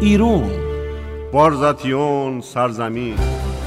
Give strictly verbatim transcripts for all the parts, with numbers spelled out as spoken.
ایرون بارزاتیون سرزمین.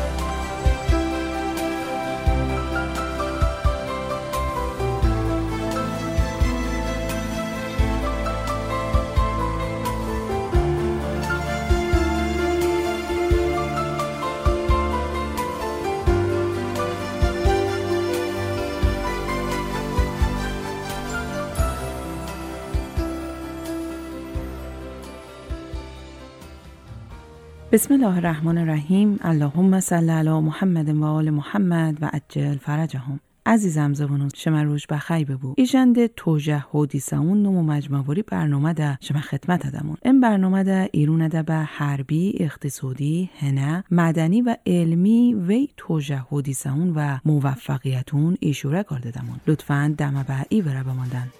بسم الله الرحمن الرحیم. اللهم صل علی محمد و آل محمد و عجل فرجهم. عزیزم زبانون شما روش بخیر ببو. ایجنده توجه حدیثمون نمو مجموعی برنامه ده شما خدمت دمون. این برنامه ده ایرون ده به حربی، اقتصادی، هنه، مدنی و علمی وی توجه حدیثمون و موفقیتون ایشوره کرده دمون. لطفاً دمه به ای بره بماندن.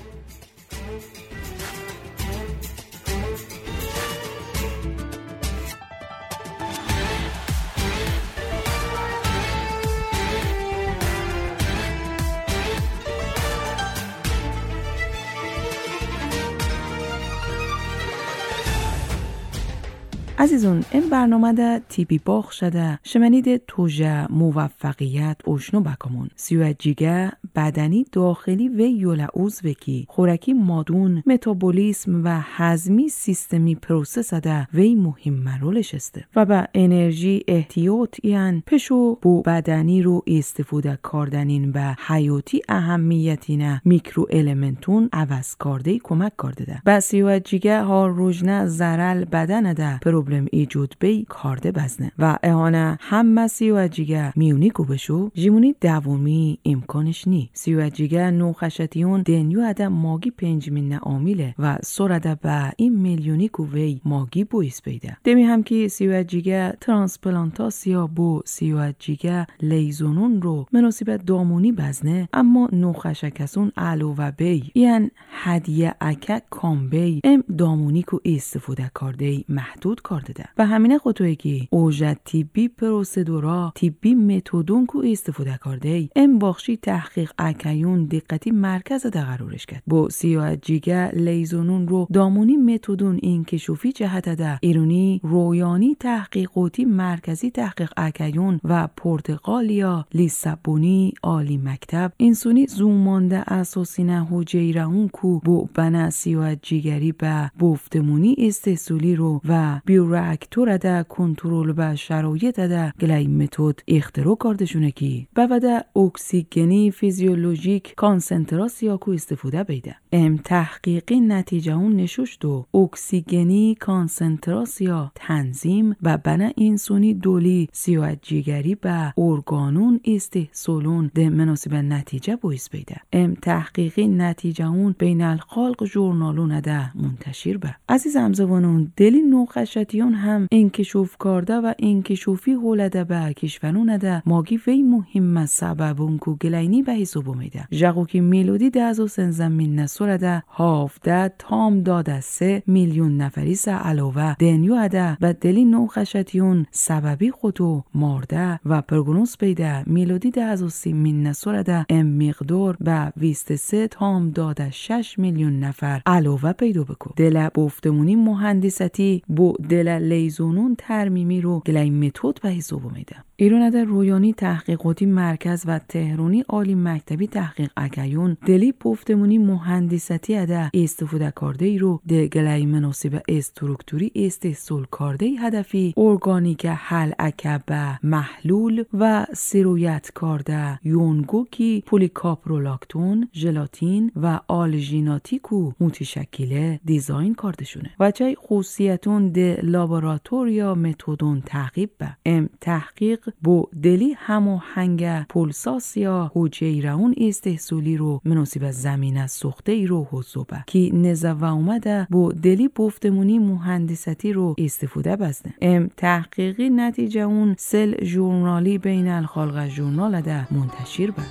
عزیزون این برنامه ده تیبی باخ شده شمنید توجه موفقیت اوشنو بکمون سیوجیگه بدنی داخلی و یولا عضوکی خورکی مادون متابولیسم و هضمی سیستمی پروسس ده وی مهم رولش است و با انرژی احتیاط یان پشو بو بدنی رو استفاده کردنین به حیاتی اهمیتینه میکرو المنتون عوض کرده کمک کرده ده با سیوجیگه ها روزنه زرل بدن ده پروبلم ایجود بی کارده بزنه و اهانه هم سیوجیگه میونی کو بشو جیمونی دومی امکانش نی. سیوجیگه نوخشتیون دنیو اده ماگی پنجمین عامله و سرده به این میلیونی کو وی ماگی بویس بیده. دمی هم که سیوجیگه ترانسپلانتاسیا بو سیوجیگه لیزونون رو مناسب دامونی بزنه اما نوخشکسون علاوه بی یعن هدیه اکه کام بی ام دامونی کو استفاده کرده محدود کرده ده. و همینه خطوه که اوجه تیبی پروسیدورا تیبی متودون کو استفاده کرده ام باخشی تحقیق اکیون دقتی مرکز ده قرارش کرد. با سیوجیگه لیزونون رو دامونی متودون انکشافی جهت ده ایرونی رویانی تحقیقاتی مرکزی تحقیق اکیون و پرتغالیا لیسابونی عالی مکتب انسونی زومانده اساسینه حجیرهون کو بو بنا سیوجیگری به بفتمونی استحصولی رو و بیوراکتور ده کنترل به شرایط ده گلای متد اختراع کردشونه کی بعد اکسیژنی فیزیولوژیک کانسنتراسیا کو استفاده بیده ام تحقیقی نتیجه اون نشوشت و اکسیژنی کانسنتراسیا تنظیم و بنا انسونی دولی سیوجیگری به ارگانون استحصالون ده مناسب نتیجه بویس بیده ام تحقیقی نتیجه اون بین الخلق جورنالون ده منتشر به. عزیزم زبانون دلی نوخشتیون هم انکشاف کرده و انکشافی هولده به کشورون ده ماگی وی مهم سببون کو گلینی به حساب میده. جاگو که میلودی ده از سنزمین نسور ده هافده تام داده سه میلیون نفری سه علاوه دنیو ده به دلی نوخشتیون سببی خودو مارده و پرگنوس بیده میلودی ده از سیمین نسور ده ام مقدار به بیست و سه تام داده شش میلیون نفر علاوه پیدا بکو. دل بفتمونی مهندستی بو دل لیزونون ترمیمی رو گلای متد به حساب میده. ایران در رویانی تحقیقاتی مرکز و تهرانی عالی مکتبی تحقیق اکیون دلی پفتمونی مهندستی اده استفاده کرده ای رو ده گلای مناسب استروکتوری استحصال کرده ای هدفی ارگانیک حل اکبه محلول و سیرویت کرده یونگوکی پولیکاپرولاکتون ژلاتین و آلژیناتیکو متشکله دیزاین کرده شونه و چای خصوصیتون ده لابراتوریا متدون تعقیب به ام تحقیق بو دلی هماهنگ پولساسیا حجیرهون استحصالی رو مناسب زمینه سوخته ای رو حضوبه که نزوه اومده بو دلی بفتمونی مهندستی رو استفاده بزنه ام تحقیقی نتیجه اون سل ژورنالی بین الخلق ژورنال ده منتشر به.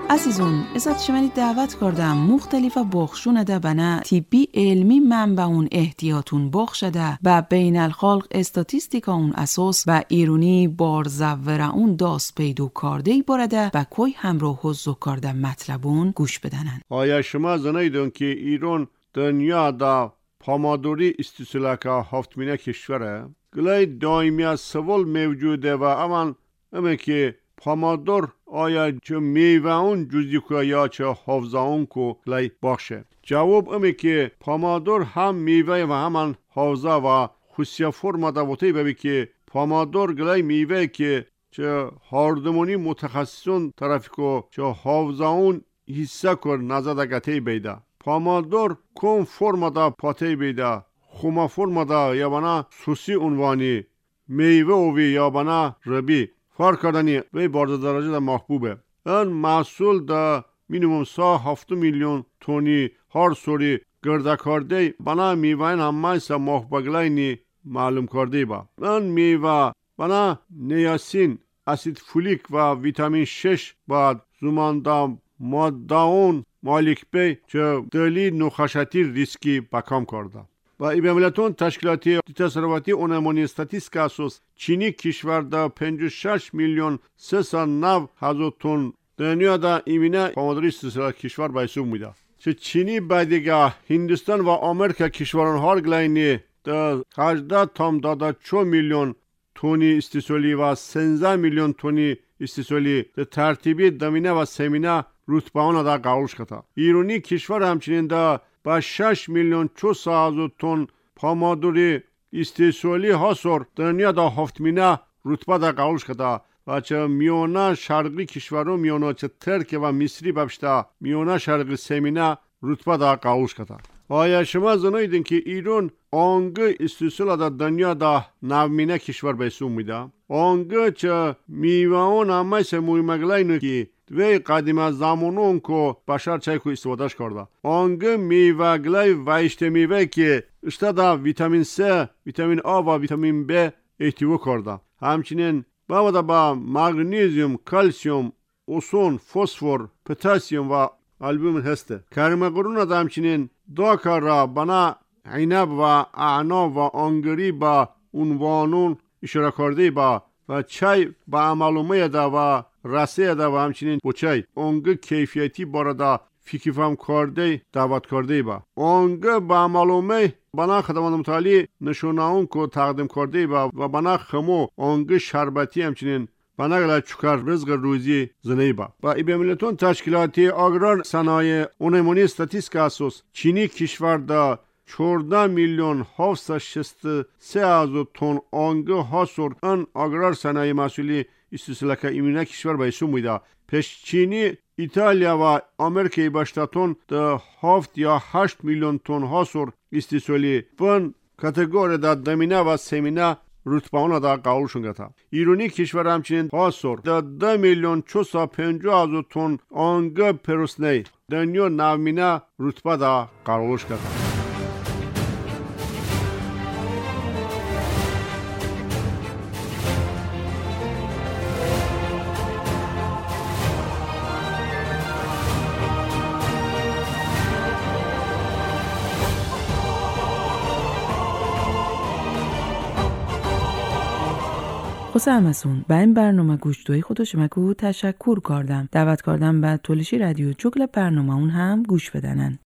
عزیزون ازت شمانی دعوت کردم مختلف بخشون ده بنا تیبی علمی منبع اون احتیاطون بخشده و بین الخلق استاتیستیکا اون اساس و ایرونی بارزوره اون داست پیدو کرده بارده و کوی همراه حضو کرده مطلبون گوش بدنن. آیا شما زنیدون که ایران دنیا دا پامادوری استیسلاکا هفتمینه کشوره؟ گلای دائمی از سوال موجوده و اما اما که پامادور آیا چه میوه اون جزی که یا چه حافظه اون که گلای باشه؟ جواب اما که پامادور هم میوه و همان حافظه و خصوصی فرما دوتی ببی که پامادور گلای میوه که چه هاردمونی متخصصون طرفی که چه حافظه اون حصه کر نزده گتی بیده. پامادور کن فرما دا پاتی بیده خوما فرما دا یا بنا سوسی عنوانی میوه اوی یا بنا ربی فرق کردنی وی بارد درجه دا محبوبه. این محصول دا مینیموم سا هفت میلیون تونی هر سوری گرده کرده بنا میوه این همه سا محبوبگلینی معلوم کرده با. این میوه بنا نیاسین اسید فولیک و ویتامین شش بعد زمان دا ماده اون مالک بی چه دلی نخشتی ریسکی بکام کرده. و ای بیملتون تشکیلاتی تصرفاتی اونمونی استاتیسک اساس چینی کشور دا پنجاه و شش میلیون سیصد و نود هزار تن دنیا دا ایمینه پامادوری استیسلاک کشور بایسوم میده. چه چینی بعدیگه هندوستان و آمریکا کشوران هر گلینی دا هجده تام دادا چو میلیون تونی استیسولی و سیزده میلیون تونی استیسولی دا ترتیبی دمینه و سمینه رتبه آن دا قبولش کتا. ایرانی کشور همچنین دا با شش میلیون چهارصد هزار تن پامادوری استیسولی هاسور دنیا دا هفتمینه رتبه دا قبولش کتا و چه میانه شرقی کشورو میانه چه ترک و مصری ببشته میانه شرقی سمینه رتبه دا قبولش کتا. آیا شما زنیدین که ایران آنگه استیسولا دا دنیا دا نومینه کشور بیسوم میده؟ آنگه چه میوان همه سه مویمگلینو که وی قدیم از زمانون که بشر چای که استفادهش کرده. آنگه میوه گلای ویشت میوه که اشته دا ویتامین C، ویتامین آ و ویتامین B احتوا کرده. همچنین باید با مغنیزیوم، کلسیوم، اوسون، فسفر، پتاسیم و آلبومین هسته. کرمقرون دا همچنین دو کار را بنا عنب و اعناب و آنگری با عنوانون اشاره کرده با و چای با عملومه دا و رسه دا و همچنین بچای اونگه کیفیتی بارده فکر فهم کرده دعوت کرده با اونگه با معلومه بنا خدمات متعالی نشونه اون که تقدیم کرده با و بنا خمو اونگه شربتی همچنین بنا گله چکر رزق روزی زنی با و ای بیملتون تشکیلاتی آگرار صنایع اونمونی استاتیسک اساس چینی کشور دا چهارده میلیون هفتصد و شصت و سه هزار تن آنگه هاسور ان آگرار صنایع مسئولی استیسلاک ایمینه کشور بایسوم میده. پس چینی ایتالیا و امریکای باشتاتون ده هفت یا هشت میلیون تن هاسور استیسولی بن کاتگوری دا دمینه و سمینه رتبه آن دا قبولشون گتا. ایرانی کشور همچنین هاسور ده ده میلیون چهارصد و پنجاه هزار تن آنگه پروسنی دنیا نومینه رتبه دا قبولش گتا. خسته همسون با این برنامه گوشتوی خودش مگو تشکر کردم. دعوت کردم به تولشی رادیو چوکل برنامه اون هم گوش بدنن.